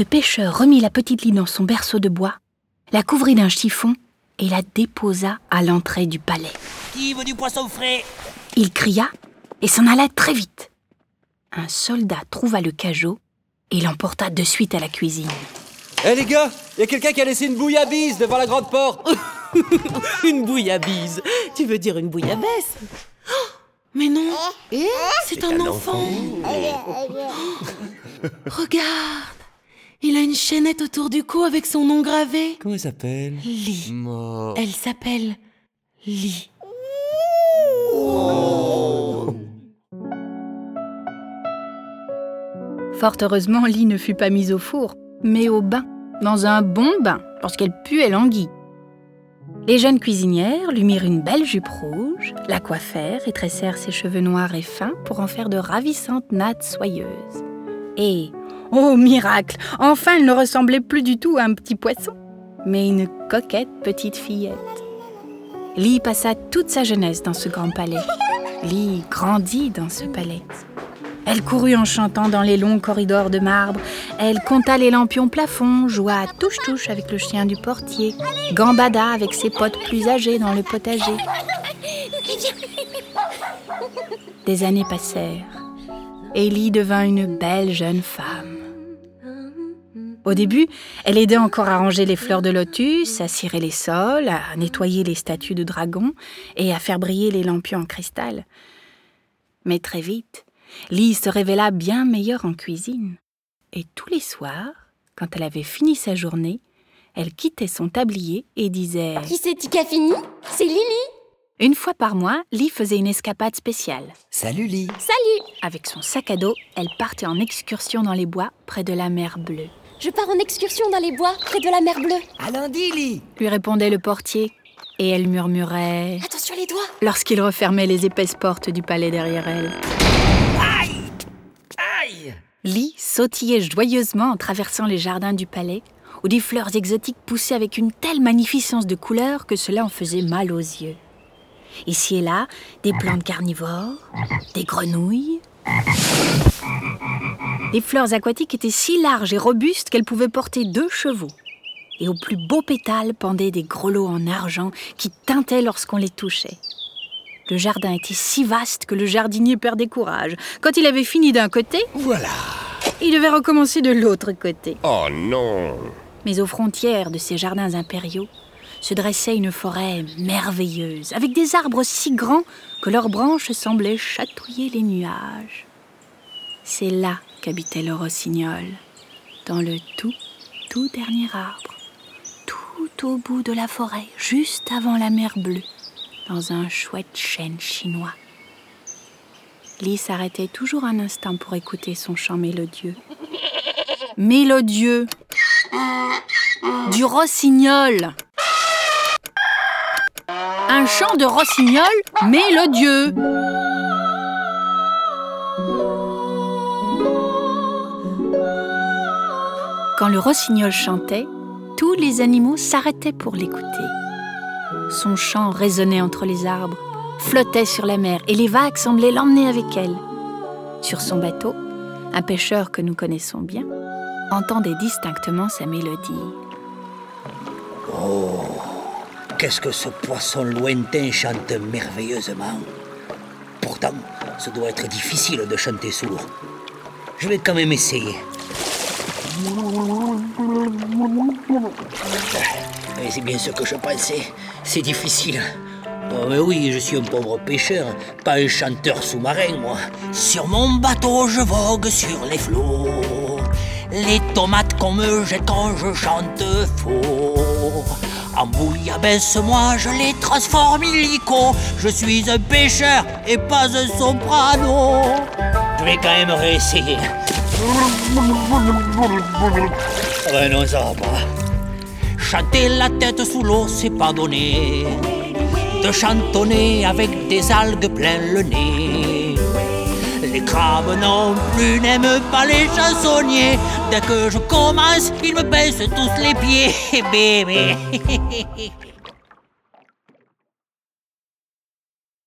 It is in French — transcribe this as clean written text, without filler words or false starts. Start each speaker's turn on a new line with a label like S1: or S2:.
S1: Le pêcheur remit la petite Lie dans son berceau de bois, la couvrit d'un chiffon et la déposa à l'entrée du palais.
S2: Qui veut du poisson frais?
S1: Il cria et s'en alla très vite. Un soldat trouva le cajot et l'emporta de suite à la cuisine.
S3: Hé les gars, y a quelqu'un qui a laissé une bouillabaisse devant la grande porte.
S4: Une bouillabaisse? Tu veux dire une bouillabaisse? Oh, mais non, c'est un enfant. Regarde, il a une chaînette autour du cou avec son nom gravé.
S3: Comment elle s'appelle?
S4: Lie.
S3: Oh.
S4: Elle s'appelle Lie.
S1: Fort heureusement, Lie ne fut pas mise au four, mais au bain, dans un bon bain, lorsqu'elle puait l'anguille. Les jeunes cuisinières lui mirent une belle jupe rouge, la coiffèrent et tressèrent ses cheveux noirs et fins pour en faire de ravissantes nattes soyeuses. Et, oh miracle, enfin elle ne ressemblait plus du tout à un petit poisson, mais une coquette petite fillette. Lie passa toute sa jeunesse dans ce grand palais. Lie grandit dans ce palais. Elle courut en chantant dans les longs corridors de marbre. Elle compta les lampions plafonds, joua à touche-touche avec le chien du portier, gambada avec ses potes plus âgés dans le potager. Des années passèrent et Lie devint une belle jeune femme. Au début, elle aidait encore à ranger les fleurs de lotus, à cirer les sols, à nettoyer les statues de dragons et à faire briller les lampions en cristal. Mais très vite, Lie se révéla bien meilleure en cuisine. Et tous les soirs, quand elle avait fini sa journée, elle quittait son tablier et disait «
S5: Qui c'est qui a fini? C'est Lily !»
S1: Une fois par mois, Lie faisait une escapade spéciale.
S3: Salut Lie.
S5: Salut!
S1: Avec son sac à dos, elle partait en excursion dans les bois près de la mer Bleue.
S5: Je pars en excursion dans les bois près de la mer Bleue.
S3: À lundi Lie.
S1: Lui répondait le portier, et elle murmurait
S5: Attention les doigts!
S1: lorsqu'il refermait les épaisses portes du palais derrière elle.
S3: Aïe.
S1: Lie sautillait joyeusement en traversant les jardins du palais, où des fleurs exotiques poussaient avec une telle magnificence de couleurs que cela en faisait mal aux yeux. Ici et là, des plantes carnivores, des grenouilles. Les fleurs aquatiques étaient si larges et robustes qu'elles pouvaient porter 2 chevaux. Et aux plus beaux pétales pendaient des grelots en argent qui tintaient lorsqu'on les touchait. Le jardin était si vaste que le jardinier perdait courage. Quand il avait fini d'un côté,
S2: Voilà.
S1: il devait recommencer de l'autre côté.
S2: Oh non.
S1: Mais aux frontières de ces jardins impériaux se dressait une forêt merveilleuse, avec des arbres si grands que leurs branches semblaient chatouiller les nuages. C'est là qu'habitait le rossignol, dans le tout dernier arbre, tout au bout de la forêt, juste avant la mer Bleue, dans un chouette chêne chinois. Lie s'arrêtait toujours un instant pour écouter son chant mélodieux. Mélodieux du rossignol. Un chant de rossignol mélodieux. Quand le rossignol chantait, tous les animaux s'arrêtaient pour l'écouter. Son chant résonnait entre les arbres, flottait sur la mer et les vagues semblaient l'emmener avec elle. Sur son bateau, un pêcheur que nous connaissons bien entendait distinctement sa mélodie.
S2: Oh, qu'est-ce que ce poisson lointain chante merveilleusement. Pourtant, ce doit être difficile de chanter sous l'eau. Je vais quand même essayer. Et c'est bien ce que je pensais. C'est difficile. Oh, mais oui, je suis un pauvre pêcheur, pas un chanteur sous-marin, moi. Sur mon bateau, je vogue sur les flots. Les tomates qu'on me jette quand je chante faux. En bouillabaisse, moi, je les transforme illico. Je suis un pêcheur et pas un soprano. Je vais quand même réessayer. Ah ben non, ça va pas. Chanter la tête sous l'eau, c'est pas donné. De chantonner avec des algues plein le nez. Les crabes non plus n'aiment pas les chansonniers. Dès que je commence, ils me baissent tous les pieds, bébé.